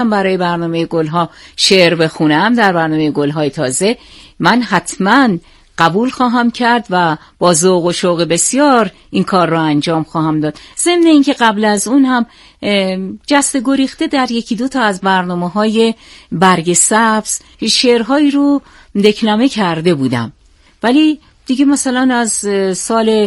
برای برنامه گلها شعر بخونم در برنامه گلهای تازه، من حتما قبول خواهم کرد و با ذوق و شوق بسیار این کار را انجام خواهم داد. ضمن اینکه قبل از اون هم جست گریخته در یکی دو تا از برنامه‌های برگ سبز شعرهایی رو دکلمه کرده بودم، ولی دیگه مثلا از سال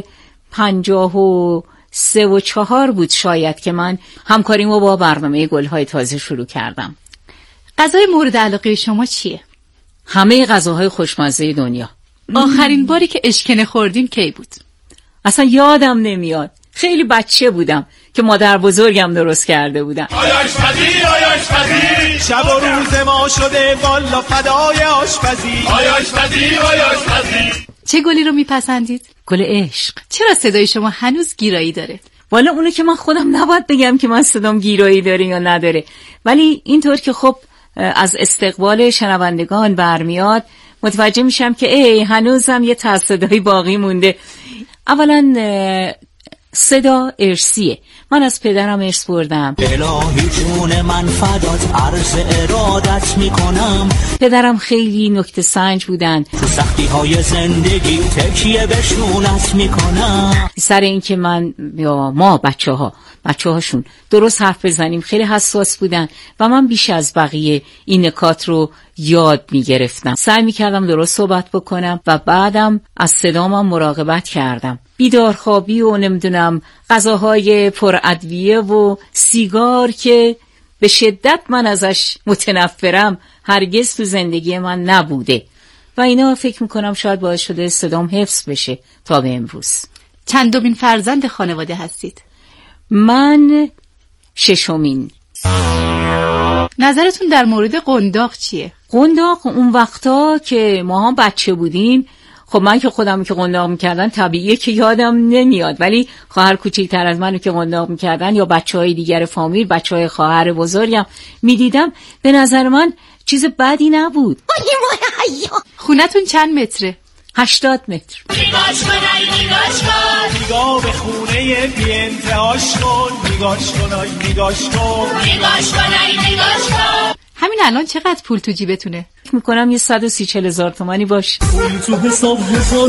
53 و 4 بود شاید که من همکاریمو با برنامه گلهای تازه شروع کردم. غذای مورد علاقه شما چیه؟ همه غذاهای خوشمزه دنیا. آخرین باری که اشکنه خوردیم کی بود؟ اصلا یادم نمیاد، خیلی بچه بودم که مادر بزرگم درست کرده بودن. آشپزی آشپزی شب و روز ما شده والا فدای آشپزی آشپزی آشپزی. چه گلی رو میپسندید؟ گل عشق. چرا صدای شما هنوز گیرایی داره؟ والا اونو که من خودم نباید بگم که من صدام گیرایی داره یا نداره، ولی اینطور که خب از استقبال شنوندگان برمیاد متوجه میشم که هنوزم یه صدایی باقی مونده. اولا صدا ارثیه، من از پدرم ارث بردم. الهی جون من فدات عرض ارادت میکنم. پدرم خیلی نکته سنج بودن، تو سختی های زندگی تکیه به شونت میکنم. سر این که من یا ما بچه هاشون درست حرف بزنیم خیلی حساس بودن و من بیش از بقیه این نکات رو یاد میگرفتم، سعی میکردم درست صحبت بکنم و بعدم از صدامم مراقبت کردم. بیدارخوابی و نمیدونم غذاهای پر ادویه و سیگار که به شدت من ازش متنفرم هرگز تو زندگی من نبوده و اینا فکر میکنم شاید باعث شده صدام حفظ بشه تا به امروز. چندمین فرزند خانواده هستید؟ من ششمین. نظرتون در مورد قنداق چیه؟ قنداق اون وقتا که ما هم بچه بودیم، خب من که خودم که قنداق میکردن طبیعیه که یادم نمیاد، ولی خواهر کوچیک‌تر از منو که قنداق میکردن یا بچهای دیگر فامیل، بچهای خواهر بزرگم میدیدم، به نظر من چیز بدی نبود. خونتون چند متره؟ 80 متر. نگاش کن نگاه به خونه بی انتهاش کن نگاش کن. همین الان چقدر پول تو جیبتونه؟ فکر میکنم یه 130-40 هزار تومانی باشه. پول تو حساب هزار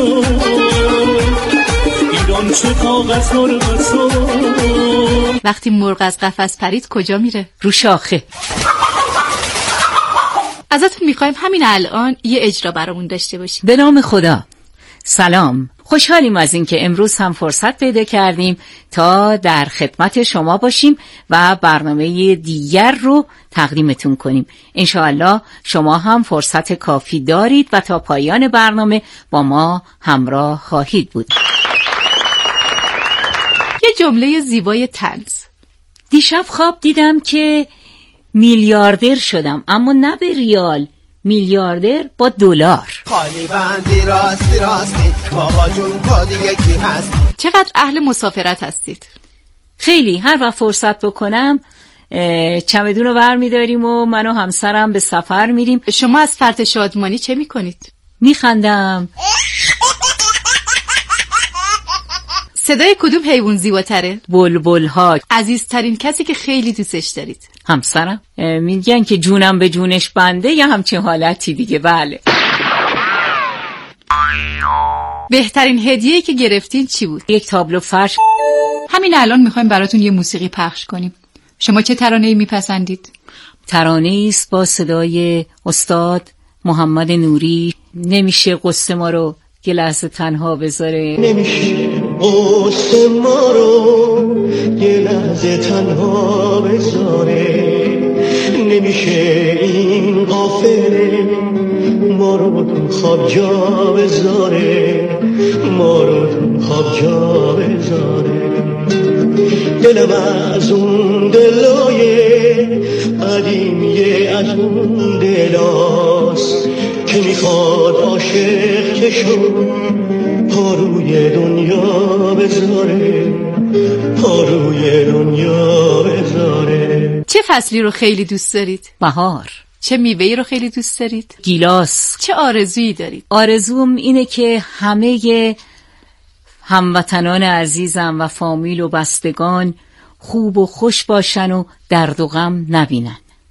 ایران چه کاغذ وقتی مرغ از قفس پرید کجا میره؟ رو شاخه. ازتون میخوایم همین الان یه اجرا برامون داشته باشیم. به نام خدا. سلام، خوشحالیم از این که امروز هم فرصت پیدا کردیم تا در خدمت شما باشیم و برنامه دیگر رو تقدیمتون کنیم. انشاءالله شما هم فرصت کافی دارید و تا پایان برنامه با ما همراه خواهید بود. یه جمله زیبای طنز. دیشب خواب دیدم که میلیاردر شدم، اما نه به ریال، میلیاردر با دلار. خالی بندی راستی بابا جون دیگه کی هست؟ چقدر اهل مسافرت هستید؟ خیلی، هر وقت فرصت بکنم چمدون رو برمیداریم و من و همسرم به سفر میریم. شما از فرط شادمانی چه میکنید؟ میخندم. صدای کدوم حیوان زیباتره؟ بلبل ها. عزیزترین کسی که خیلی دوستش دارید؟ همسرم. میگن که جونم به جونش بنده یا همچین حالتی دیگه. بله. بهترین هدیه‌ای که گرفتین چی بود؟ یک تابلو فرش. همین الان میخوایم براتون یه موسیقی پخش کنیم. شما چه ترانه‌ای میپسندید؟ ترانه‌ای است با صدای استاد محمد نوری. نمیشه قصه ما رو یه لحظه تنها بذاره. نمیشه قصه ما رو یه لحظه تنها بذاره. نمیشه این قافله ما رو تو خواب جا بذاره. ما رو تو خواب جا بذاره. دلم از اون دلای قدیمیه، از اون دلاست که میخواد عاشق کشو پا روی دنیا بذاره. پا روی دنیا بذاره. چه فصلی رو خیلی دوست دارید؟ بهار. چه میوه‌ای رو خیلی دوست دارید؟ گیلاس. چه آرزویی دارید؟ آرزوم اینه که همه هموطنان عزیزم و فامیل و بستگان خوب و خوش باشن و درد و غم نبینن.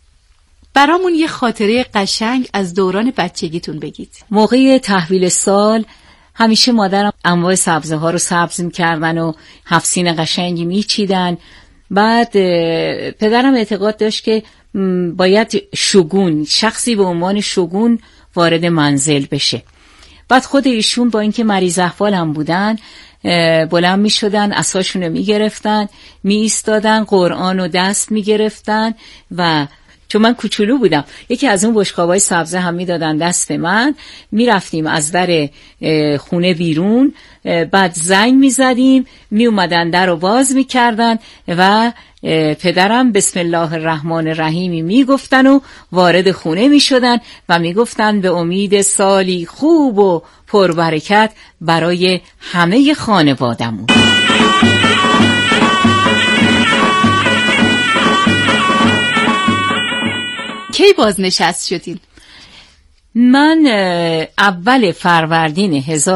برامون یه خاطره قشنگ از دوران بچگیتون بگید. موقع تحویل سال همیشه مادرم انواع سبزه ها رو سبز می‌کردن و هفسین قشنگی می‌چیدن. بعد پدرم اعتقاد داشت که باید شگون، شخصی به عنوان شگون وارد منزل بشه. بعد خود ایشون با اینکه مریض احوال هم بودن بلند می شدن، عصاشون رو می گرفتن، می ایستادن، قرآن و دست می گرفتن و چون من کوچولو بودم یکی از اون بشقابای سبزه هم می دادن دست من. می رفتیم از در خونه بیرون، بعد زنگ می زدیم، می اومدن در رو باز می کردن و پدرم بسم الله الرحمن الرحیم می گفتن و وارد خونه می شدن و می گفتن به امید سالی خوب و پربرکت برای همه خانوادمون. کی بازنشست شدین؟ من اول فروردین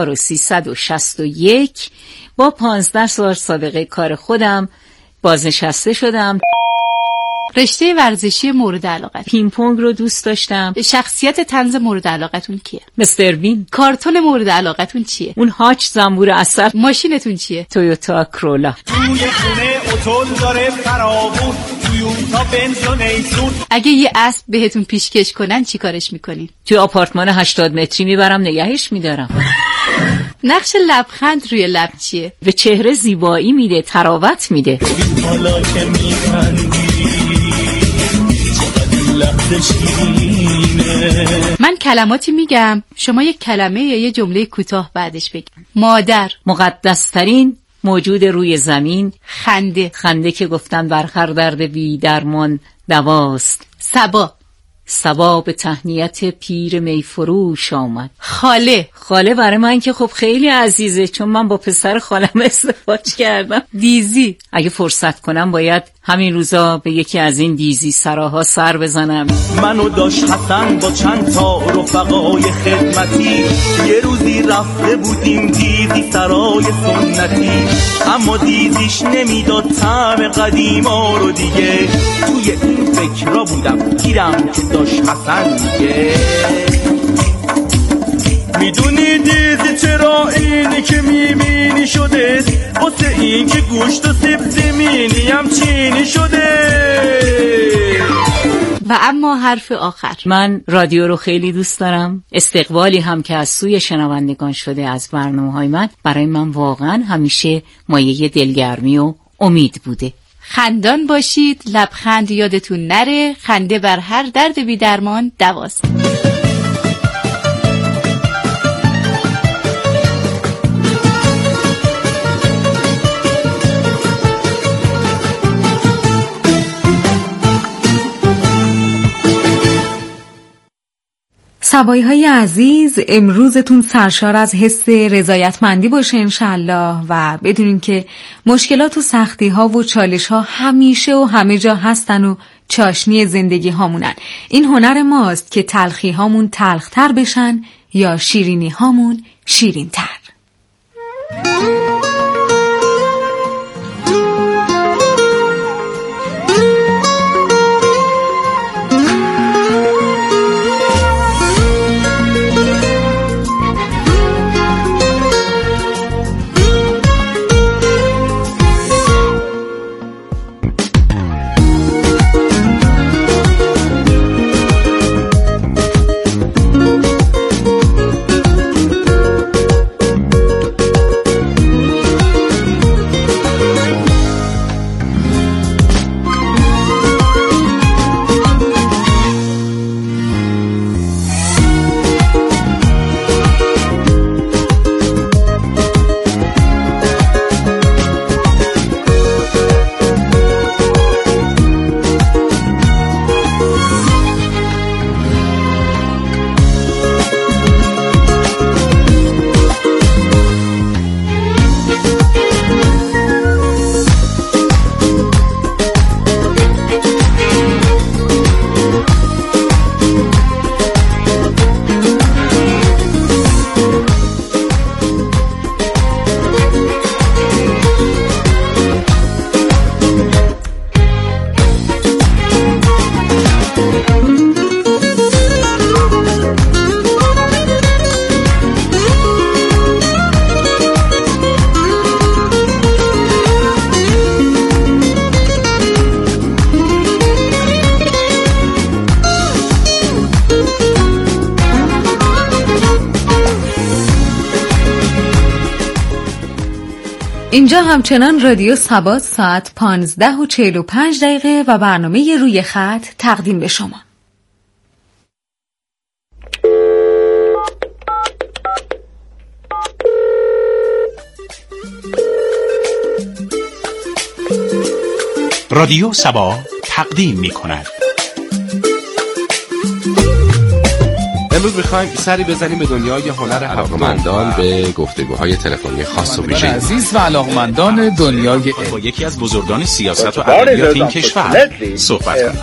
1361 با 15 سال سابقه کار خودم بازنشسته شدم. رشته ورزشی مورد علاقت؟ پینگ پونگ رو دوست داشتم. شخصیت طنز مورد علاقتون کیه؟ مستر بین. کارتون مورد علاقتون چیه؟ اون هاچ زنبور عسل. ماشینتون چیه؟ تویوتا کرولا. توی خونه اتول داره فراوون، تویوتا بنز و نیسون. اگه یه اسب بهتون پیشکش کنن چی کارش میکنین؟ توی آپارتمان 80 متری میبرم نگهش میدارم. نقش لبخند روی لب چیه؟ به چهره زیبایی میده، تراوت میده. حالا که میخندی من کلماتی میگم، شما یک کلمه یا یه جمله کوتاه بعدش بگید. مادر، مقدسترین موجود روی زمین. خنده، خنده که گفتن بر هر درد بی درمان دواست. صبا، صبا به تهنیت پیر میفروش آمد. خاله، خاله برای من که خب خیلی عزیزه چون من با پسر خالم ازدواج کردم. دیزی، اگه فرصت کنم باید همین روزا به یکی از این دیزی سراها سر بزنم. منو داشت حسن با چند تا رفقای خدمتی، یه روزی رفته بودیم دیزی سرای سنتی، اما دیزیش نمیداد طعم قدیما رو دیگه. توی این فکرا بودم گیرم که داشت حسن میگه میدونی دیزی چرا اینی که میبینی شده، واسه این که گوشت و سیب زمینی هم چینی شده. و اما حرف آخر، من رادیو رو خیلی دوست دارم. استقبالی هم که از سوی شنوندگان شده از برنامه‌های من برای من واقعا همیشه مایه دلگرمی و امید بوده. خندان باشید، لبخند یادتون نره، خنده بر هر درد بی درمان دواست. سبایی های عزیز، امروزتون سرشار از حس رضایتمندی باشه انشالله و بدونین که مشکلات و سختی ها و چالش ها همیشه و همه جا هستن و چاشنی زندگی هامونن. این هنر ماست که تلخی هامون تلختر بشن یا شیرینی هامون شیرین تر. اینجا همچنان رادیو سبا ساعت 15:45 و برنامه روی خط تقدیم به شما. رادیو سبا تقدیم می کند. امروز می‌خوایم سری بزنیم به دنیای هنر علاقمندان به گفتگوهای تلفنی خاص و ویژه عزیز و علاقمندان دنیای با یکی از بزرگان سیاست و ادبیات این کشور صحبت کنیم.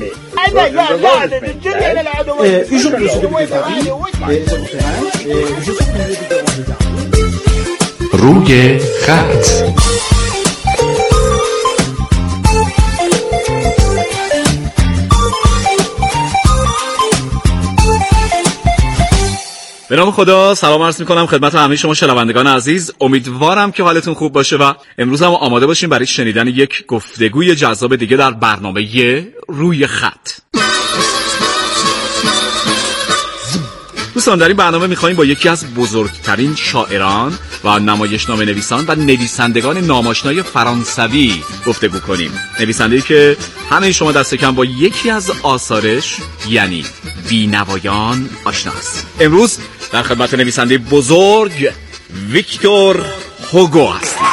روی خط. به نام خدا سلام عرض می‌کنم خدمت همه شما شنوندگان عزیز. امیدوارم که حالتون خوب باشه و امروز هم آماده باشیم برای شنیدن یک گفتگوی جذاب دیگه در برنامه روی خط. دوستان در این برنامه می‌خوایم با یکی از بزرگترین شاعران و نمایشنامه نویسان و نویسندگان ناماشنای فرانسوی گفتگو کنیم. نویسنده‌ای که همه شما دست کم با یکی از آثارش یعنی بی‌نوایان آشناست. امروز در خدمت نویسنده بزرگ ویکتور هوگو هستیم.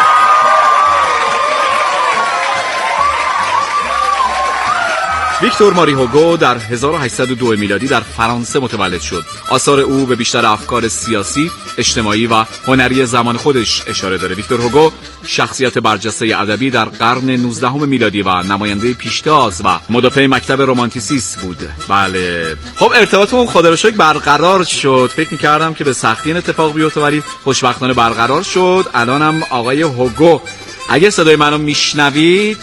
ویکتور ماری هوگو در 1802 میلادی در فرانسه متولد شد. آثار او به بیشتر افکار سیاسی، اجتماعی و هنری زمان خودش اشاره داره. ویکتور هوگو شخصیت برجسته ادبی در قرن 19 میلادی و نماینده پیشتاز و مدافع مکتب رمانتیسیسم بود. بله. خب ارتباطمون خدا رو شکر برقرار شد. فکر می‌کردم که به سختی این اتفاق بیفته ولی خوشبختانه برقرار شد. الانم آقای هوگو اگه صدای منو میشنوید،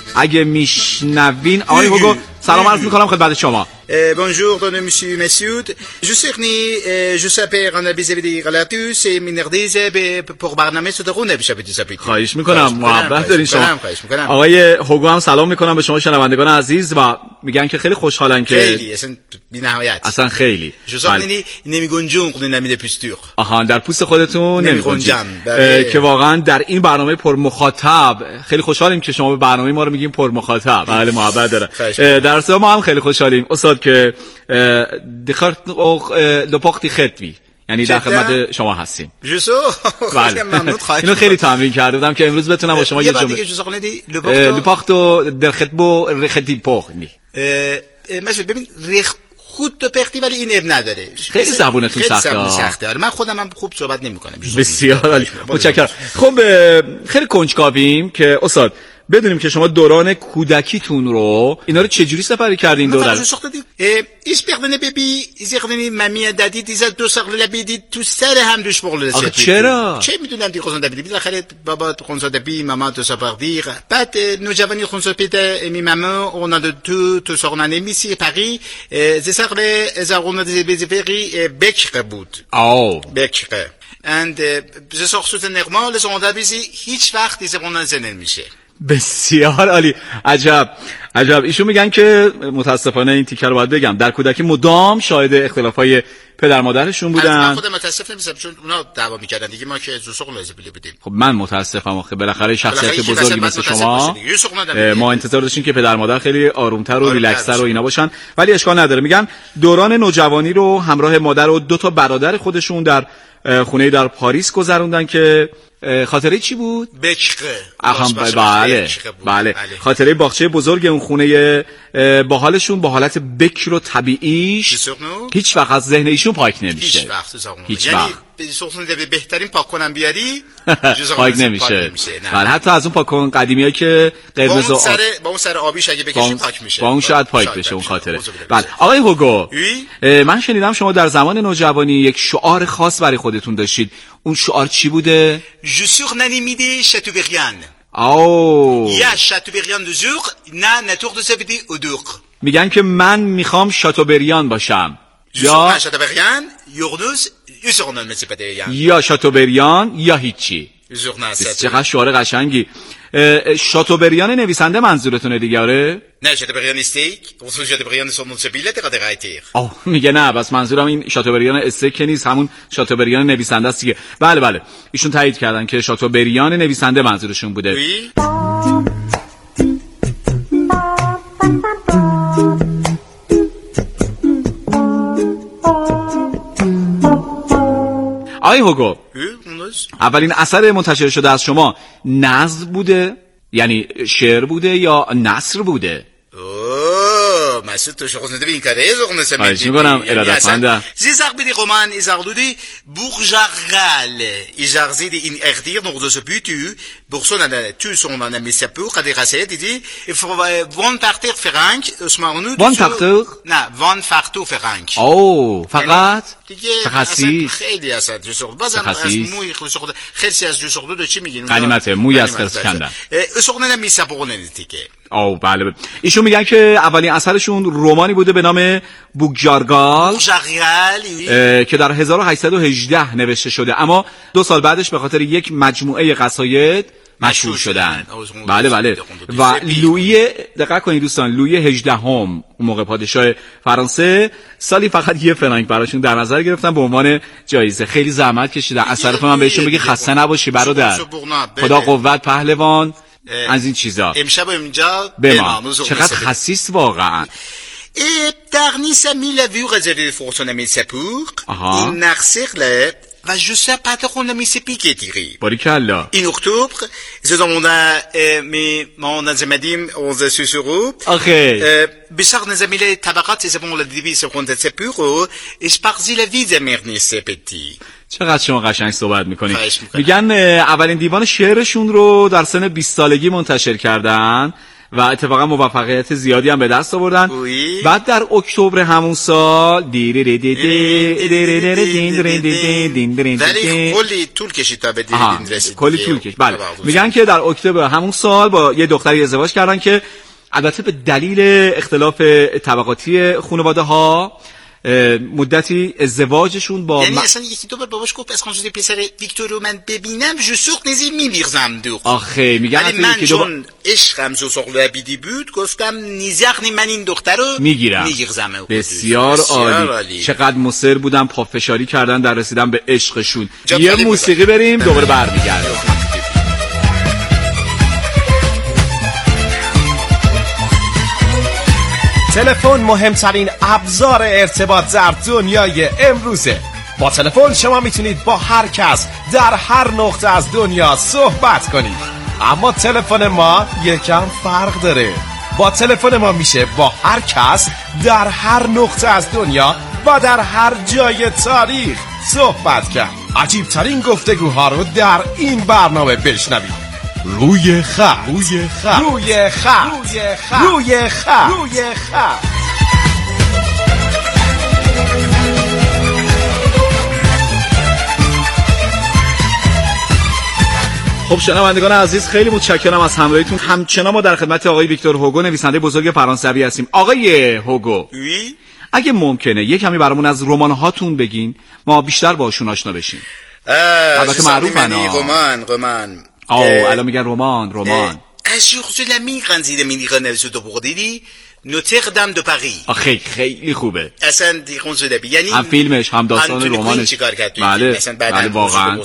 آقای هوگو سلام عرض میکنم خدمت شما. Bonjour, monsieur, messieurs. Je suis Giuseppe Ranabizevidi Galatus et Minardize pour برنامه صدقونه بشبید. خواهش میکنم محبت دارین شما. آقای هوگو هم سلام میکنم به شما شنوندگان عزیز و میگن که خیلی خوشحالن که خیلی اصلا بی‌نهایت. اصلا خیلی. جوزانی نمیگنجون نمیده پوستور. آها در پوست خودتون نمیگنجن. که واقعا در این برنامه پر مخاطب خیلی خوشحالیم که شما به برنامه ما رو میگین پر مخاطب. بله محبت داره. در اصل ما هم خیلی خوشحالیم استاد که دخرت لپاختی خطوی یعنی در خدمت شما هستیم. بله. اینو خیلی تمرین کرده بودم که امروز بتونم با شما یه جمله لپاختو در خطبو خطی پخنی مثلا ببین خود تو پختی ولی این اب نداره. خیلی زبونتون سخته. من خودم هم خوب صحبت نمی‌کنم. بسیار عالی. متشکرم. خب خیلی کنجکاویم که استاد بدونیم که شما دوران کودکیتون رو اینا رو چجوری سپری کردین دوران؟ ایسپردن ببی زیخدنی ممی دادی دیزا دو ساقل لبیدی تو سر هم دوش بغل آخه چرا؟ چه میدونم دی خونسا دبی بالاخره بابا خونسا دبی ماما تو سپردی بعد نوجوانی خونسا پیته می ماما اون تو ساقنا نمیسی پاری زساقل زاقونا دی فقی بکر بود. بکر and زساقسوت نرمال زوندا بیزی هیچ وقت دیزاقونا زن نمیشه. بسیار عالی. عجب ایشون میگن که متاسفانه این تیکه رو باید بگم در کودکی مدام شاهد اختلافای پدر مادرشون بودن. من خودم متاسف نیستم چون اونا دعوا میکردن دیگه ما که زوسوق لازم بودیم. خب من متاسفم آخه بالاخره شخصیت بزرگی مثل شما ما انتظار داشتیم که پدر مادر خیلی آرومتر و ریلکس‌تر و اینا باشن ولی اشکال نداره. میگن دوران نوجوانی رو همراه مادر و دو تا برادر خودشون در خونه در پاریس گذروندن که خاطره چی بود؟ بکر. بله. خاطره باغچه بزرگ اون خونه باحالشون با حالت بکر و طبیعیش هیچ وقت از ذهن ایشون پاک نمیشه. هیچ وقت. یعنی بهترین پاک کنن بیاری پاک نمیشه. بله حتی از اون پاک کن قدیمیایی که قرمز و با اون سر آبیش اگه بکشی پاک میشه. با اون شاید پاک بشه اون خاطره. بله آقای هوگو من شنیدم شما در زمان نوجوانی یک شعار خاص برای خودتون داشتید. اون شعار چی بوده؟ Je suis unanimité Chateaubriand. یا شاتوبریان دو زوق نه نتوخ دو سفیدی ادوق. میگن که من میخوام شاتوبریان باشم. یا شاتوبریان یوردوس یا شاتوبریان یا هیچی. چقدر شعار قشنگی. شاتوبریان نویسنده منظورتونه دیگه؟ آره نه شاتوبریان استیک اون شاتوبریان سونونسبیله دقیقاً میگه نه بس منظورم این شاتوبریان استیک نیست، همون شاتوبریان نویسنده است دیگه. بله ایشون تایید کردن که شاتوبریان نویسنده منظورشون بوده. آقای هوگو، اولین اثر منتشر شده از شما نظم بوده؟ یعنی شعر بوده یا نثر بوده؟ Mesut, du schaust nicht wie in Karese, und es ist mit Sie sagt mir die Roman, ich sag du die Bourgeral, ich sag sie die in Erdir noch das Bütu, Bourson tu son an Messia pour à des racets, dit il faut von partir Frank, Osmanu. Von partir? Na, von partir Frank. Oh, فقط خاصی خیلی اساس جو سوق بازم از موی خسوق خیلی از جو سوق دو چی میگین کلمات موی از خرس کندن سوق نمیشه بقونه دیگه. او بله ایشون میگن که اولین اثرشون رمانی بوده به نام بوگجارگال که در 1818 نوشته شده، اما 2 سال بعدش به خاطر یک مجموعه قصاید مشهور شدن. بله و لویی، دقت کنید دوستان، لویی 18 اون موقع پادشاه فرانسه سالی فقط 1 فرانک براشون در نظر گرفتن به عنوان جایزه. خیلی زحمت کشیدن. از طرف من بهشون بگی خسته نباشی برادر، خدا قوت پهلوان، از این چیزا. امشب اینجا چقدر خسیس واقعا. Darni Sami l'a vu réserver le fortune de Sepur. Il n'arrive va juste pas de qu'on a mis ses piquets tirés. Barikalla. En octobre, on a on a zamadim on a susuru. Okay. بسیار نزمیله طبقات زبان لدیبی سخونده سپورو اسپارزی لویز مرنی سپتی. چقدر شما قشنگ صحبت میکنید. میگن اولین دیوان شعرشون رو در سن 20 سالگی منتشر کردن و اتفاقا موفقیت زیادی هم به دست آوردن. بعد در اکتبر همون سال ولی کلی طول کشید تا به دین رسید. کلی طول کشید. بله. میگن که در اکتبر همون سال با یه دختری ازدواج کردن که البته به دلیل اختلاف طبقاتی خانواده ها مدتی ازدواجشون با یعنی اصلا یکی دو بار باباش گفت از خانواده پسر ویکتور رو من ببینم جو سوق نزی میمیرزم دو. آخه میگن من چون عشقم جو سوق لبیدی بود گفتم نیزخنی من این دختر رو میگیرزم. بسیار عالی. چقدر مصر بودن، پافشاری کردن در رسیدن به عشقشون. یه موسیقی بریم دوباره برمیگردیم. تلفن مهمترین ابزار ارتباط در دنیای امروزه. با تلفن شما میتونید با هر کس در هر نقطه از دنیا صحبت کنید، اما تلفن ما یکم فرق داره. با تلفن ما میشه با هر کس در هر نقطه از دنیا و در هر جای تاریخ صحبت کرد. عجیب ترین گفتگوها رو در این برنامه بشنوید. روی خط. خب شنوندگان عزیز، خیلی متشکرم از همراهیتون. همچنان ما در خدمت آقای ویکتور هوگو، نویسنده بزرگ فرانسوی هستیم. آقای هوگو، اگه ممکنه یه کمی برامون از رمان هاتون بگین، ما بیشتر باشون آشنا بشیم. البته معروفن رمان. الان میگن رمان. از jour de la migrante میگن نوشته بودی نوتردام دو پاریس. خیلی خوبه. اصلا دیگه زده یعنی هم فیلمش هم داستان رمانش. بله واقعا.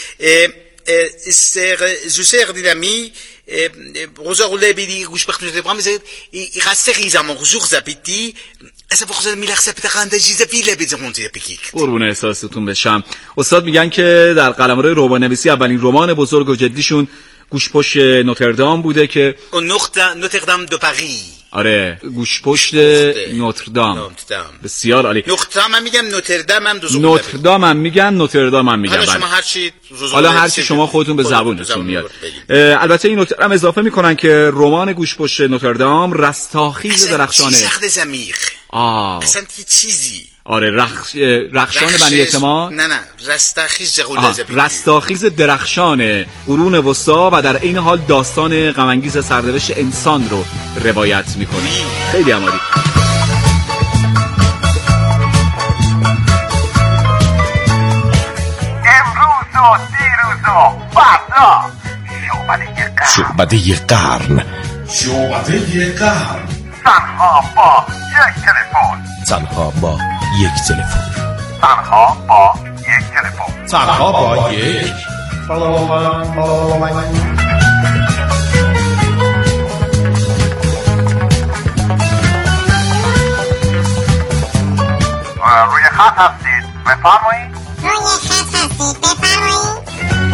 زوسر دینامی روزا بیدی گوش بخنید برام زد یخستریزم روزور زپیتی اصلا بخواد میلخصه بتخنده چیز فیله بزنونتی پیک. قربون احساستون بشم. استاد میگن که در قلمرو رمان‌نویسی اولین رمان بزرگ و جدیشون گوشپشت نوتردام بوده که نوتردام دو پاریس. آره گوشپشت نوتردام. بسیار عالی. نوتردام هم میگم نوتردام هم نوتردام هم میگن نوتردام هم میگن. حالا هر چی شما خودتون به زبونتون میاد. البته این نکته هم اضافه میکنن که رمان گوشپشت نوتردام رستاخیز درخشانه. اصلا چیزی. آره رخشان بنی اعتماد. نه رستاخیز درخشان قرون وسطا و در این حال داستان غم انگیز سرنوشت انسان رو روایت میکنه. خیلی عالی. امروز و دیروز و فردا شعبده قرن. شعبده قرن. تنها با یک تلفن. تنها با یک. روی خط هستید بفرمایید. روی خط هستید بفرمایید.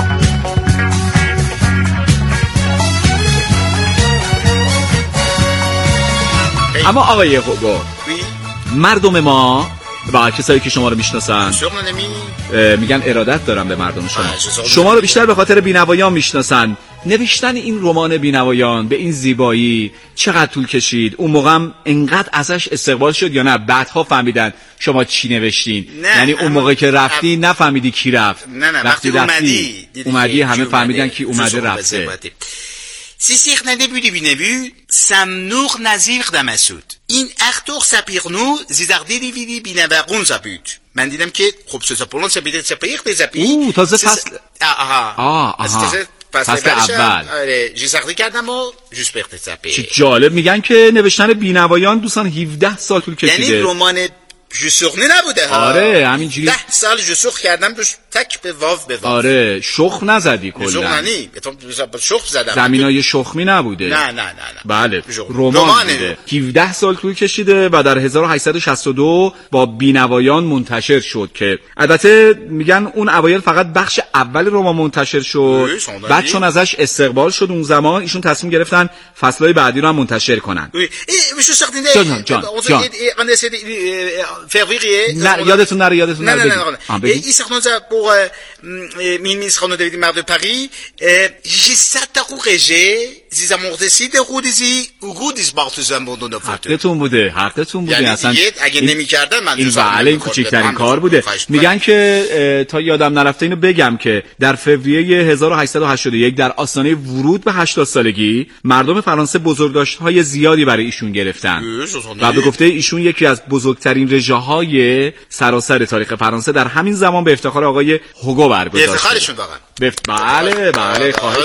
اما آقای هوگو، مردم ما و کسایی که شما رو میشناسن میگن ارادت دارم به مردم شما رو بیشتر به خاطر بینوایان میشناسن. نوشتن این رمان بینوایان به این زیبایی چقدر طول کشید؟ اون موقع هم انقدر ازش استقبال شد یا نه بعدها فهمیدن شما چی نوشتین؟ یعنی اون موقع که رفتی نفهمیدی کی رفت؟ نه وقتی اومدی همه فهمیدن کی اومده رفته. Si sich ne début du binébut, samnuch nazir damasud. این اختوخ سپیغنو زیدردی دیویدی بینوقون زبود. من دیدم که خب سپولان سپیده سپیغ به زبید. تازه فصل فصل اول. آره جیساقی کردم و جوش بخت سپیغ. چه جالب. میگن که نوشتن بینوایان دوستان 17 سال طول کشیده. یعنی رمان جسوخنی نبوده ها. آره همینجوری 10 سال جسوخ کردم توش تک به واو به واو. آره شخ نزدی کلا. شخ ننی شخ زدم. زمینای شخمی نبوده. نه. بله رمان بوده. 17 سال طول کشیده و در 1862 با بینوایان منتشر شد که البته میگن اون اوایل فقط بخش اول رمان منتشر شد. بعد چون ازش استقبال شد اون زمان ایشون تصمیم گرفتن فصلهای بعدی رو هم منتشر کنن. جان février. یادتون نره این سخنوزه با میز خانو دویدی مرد پاری جیست دقیقه زیزامورتسی دقیقی اوگودیز بارتوزن بودن فوتو. حقتون بوده یعنی اصلا اگه نمی‌کردن من این کوچکترین کار بوده. میگن که تا یادم نرفته اینو بگم که در فوریه 1881 در آستانه ورود به 80 سالگی مردم فرانسه بزرگداشت‌های زیادی برای ایشون گرفتن و به گفته ایشون یکی از بزرگترین رژه‌های سراسر تاریخ فرانسه در همین زمان به افتخار آقای هوگو برگزار شد. افتخارشون واقعا. بله خواهش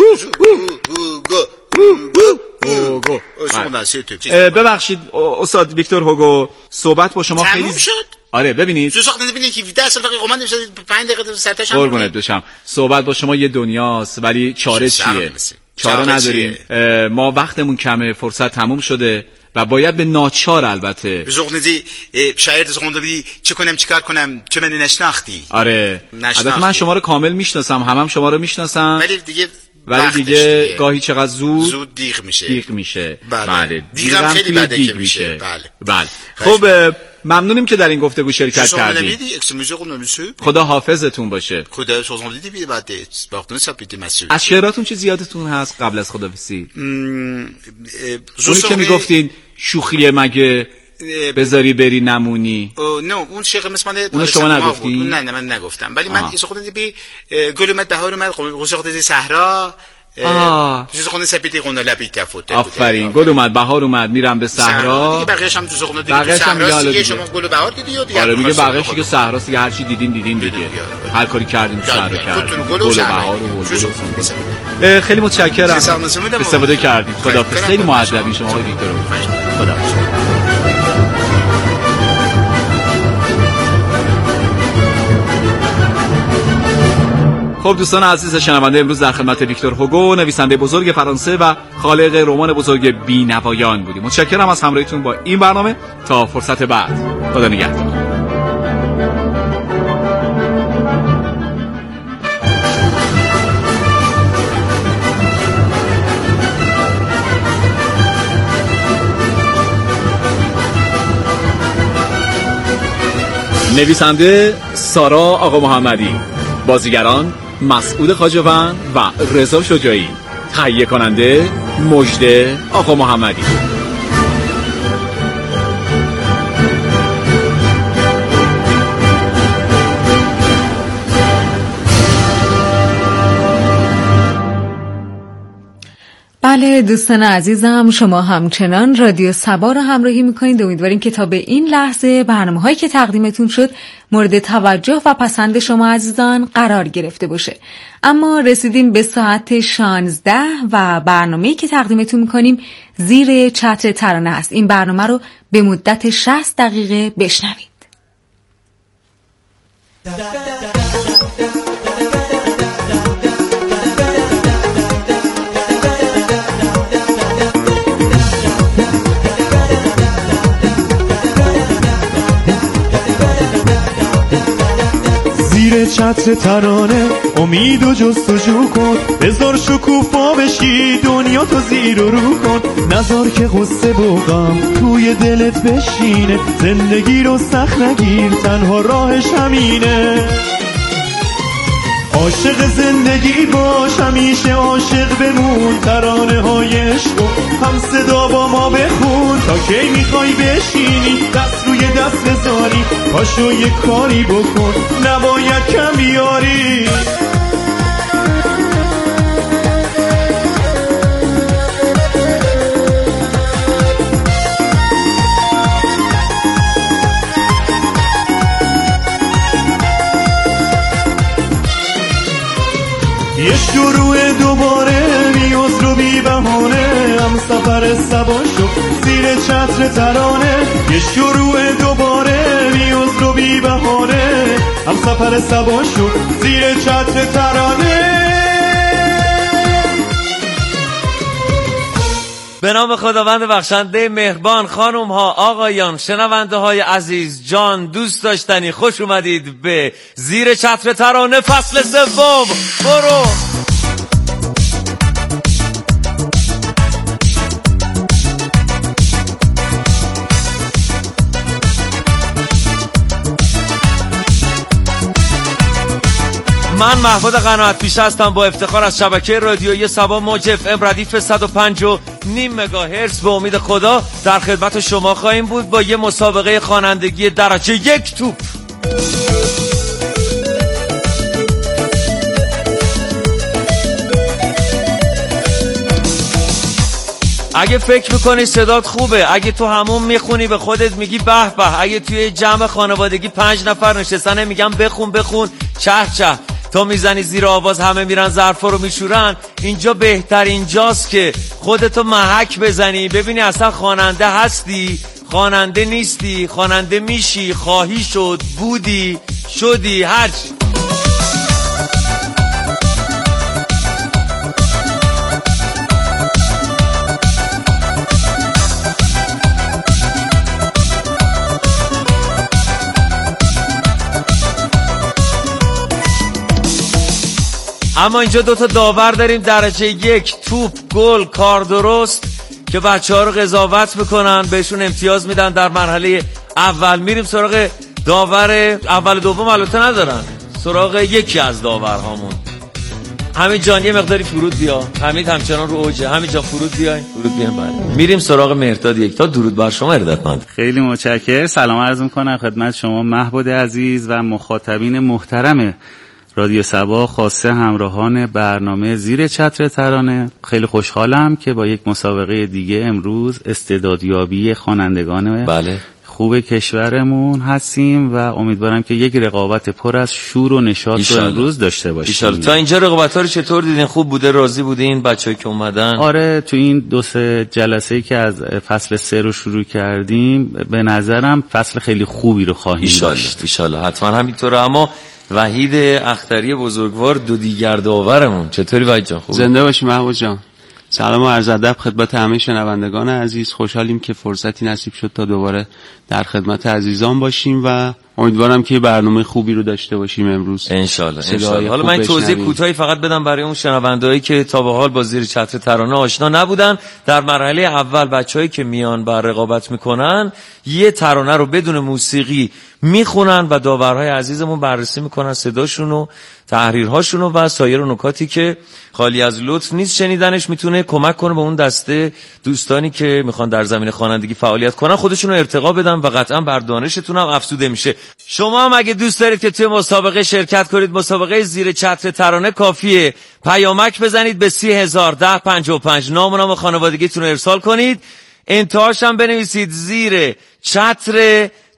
هوگو. ببخشید استاد ویکتور هوگو صحبت با شما خیلی شد. آره ببینید ببینید که 10 سال رمان نمیشه 5 دقیقه سرتاش قربونت بشم. صحبت با شما یه دنیاست ولی چاره چیه؟ چاره نداریم. ما وقتمون کمه، فرصت تموم شده و باید به ناچار البته زغندی شاعر زغندی چه کنم چیکار کنم چه من نشناختی. آره البته من شما رو کامل میشناسم، همم شما رو میشناسم ولی دیگه گاهی چقدر زود دیغ میشه. بله دیغم خیلی بده که میشه. بله خب ممنونیم که در این گفتگو شرکت کردید. خدا حافظتون باشه. از شعراتون چیزی یادتون هست قبل از خداحافظی؟ اونی که میگفتین شوخیه مگه بذاری بری نمونی. نه اون شعر مثلا اون شما نگفتین؟ نه من نگفتم ولی من سخنی بی گل اومد بهار اومد قصه صحرا چیز خونه سپیدی خونه لبیت فوت. آفرین گل اومد بهار اومد میرم به صحرا. بقیه‌اش هم تو سخنه دیگه صحرا شما گل بهار دیدی یا دیگه؟ آره میگه بقیه‌اش دیگه صحرا دیگه هر چی دیدین دیگه. هر کاری کردیم صحرا کردیم. گل بهار و خیلی متشکرم. استفاده کردید. خداحافظ. خیلی مؤدبین شما آقای ویکتور. خداحافظ. خب دوستان عزیز شنونده امروز در خدمت ویکتور هوگو نویسنده بزرگ فرانسه و خالق رمان بزرگ بینوایان بودیم. متشکرم از همراهیتون با این برنامه. تا فرصت بعد خدا نگهدار. نویسنده سارا آقا محمدی، بازیگران مسعود خواجه‌وند و رضا شجاعی، تهیه کننده مژده آقا محمدی. بله بله دوستان عزیزم، شما همچنان رادیو صبا رو همراهی میکنید. امیدواریم که تا به این لحظه برنامه‌هایی که تقدیمتون شد مورد توجه و پسند شما عزیزان قرار گرفته باشه. اما رسیدیم به ساعت 16 و برنامه‌ای که تقدیمتون میکنیم زیر چتر ترانه است. این برنامه رو به مدت 60 دقیقه بشنوید. زیر چتر ترانه امید و جستجو کن، بذار شکوفا بشی دنیا تو زیر و رو کن، نذار که غصه و غم توی دلت بشینه، زندگی رو سخت نگیر تنها راهش همینه. عاشق زندگی باش، همیشه عاشق بمون، ترانه های عشق هم صدا با ما بخون. تا کی میخوای بشینی دست روی دست بذاری، پاشو یه کاری بکن نباید کم بیاری. یه شروع دوباره بیوز رو بی بهانه، هم سفر سبا شو زیر چتر ترانه. یه شروع دوباره بیوز رو بی بهانه، هم سفر سبا شو زیر چتر ترانه. به نام خداوند بخشنده مهربان، خانم ها، آقایان، شنونده های عزیز، جان، دوست داشتنی، خوش اومدید به زیر چتر ترانه فصل سوم. برو من محمود قناعت پیش هستم با افتخار از شبکه رادیویی صبا موج اف ام ردیف 105.5 مگاهرتز به امید خدا در خدمت شما خواهیم بود با یه مسابقه خوانندگی درجه 1 توپ. اگه فکر میکنی صدات خوبه، اگه تو همون میخونی به خودت میگی به به، اگه توی جمع خانوادگی 5 نفر نشستن میگن بخون چه چه، تو میزنی زیر آواز همه میرن ظرفا رو میشورن، اینجا بهترین جاست که خودتو محک بزنی ببینی اصلا خواننده هستی، خواننده نیستی، خواننده میشی، خواهی شد، بودی، شدی، هرچی. اما اینجا 2 تا داور داریم درجه 1 توپ، گل، کار درست که بچه ها رو قضاوت میکنن، بهشون امتیاز میدن در مرحله اول. میریم سراغ داور اول دوم، البته ندارن، سراغ یکی از داورهامون. حمید جان یه مقداری فرود بیا، حمید همچنان رو اوجه، حمید جان فرود بیاین. بله. میریم سراغ مهرداد یک تا. درود بر شما ارادتمند. خیلی متشکرم. سلام عرض میکنم خدمت شما محبود عزیز و مخاطبین محترم رادیو صبا، خاصه همراهان برنامه زیر چتر ترانه. خیلی خوشحالم که با یک مسابقه دیگه امروز استعدادیابی خوانندگان خوب کشورمون هستیم و امیدوارم که یک رقابت پر از شور و نشاط رو امروز داشته باشیم. تا اینجا رقابت‌ها رو چطور دیدین؟ خوب بوده؟ راضی بودین بچه‌ای که اومدن؟ آره، تو این 2-3 جلسه‌ای که از فصل 3 رو شروع کردیم به نظرم فصل خیلی خوبی رو خواهیم داشت. ان شاءالله حتما همینطوره. اما وحید اختری بزرگوار دو دیگر داورمون، چطوری وحید جان؟ خوب زنده باشی محمود جان. سلام و عرض ادب خدمت همه شنوندگان عزیز. خوشحالیم که فرصتی نصیب شد تا دوباره در خدمت عزیزان باشیم و امیدوارم که برنامه خوبی رو داشته باشیم امروز ان شاءالله. حالا من توضیح کوتاهی فقط بدم برای اون شنوندهایی که تا به حال با زیر چتر ترانه آشنا نبودن. در مرحله اول بچه‌هایی که میان بر رقابت میکنن یه ترانه رو بدون موسیقی میخونن و داورهای عزیزمون بررسی میکنن صداشونو، تحریرهاشونو و سایر نکاتی که خالی از لطف نیست شنیدنش میتونه کمک کنه به اون دسته دوستانی که میخوان در زمین خوانندگی فعالیت کنن خودشونو ارتقا بدن و قطعا بر دانشتون هم افزوده میشه. شما هم اگه دوست دارید که توی مسابقه شرکت کنید، مسابقه زیر چتر ترانه، کافیه پیامک بزنید به 301055 نام خانوادگیتون رو ارسال کنید، انتهاش هم بنویسید زیر چتر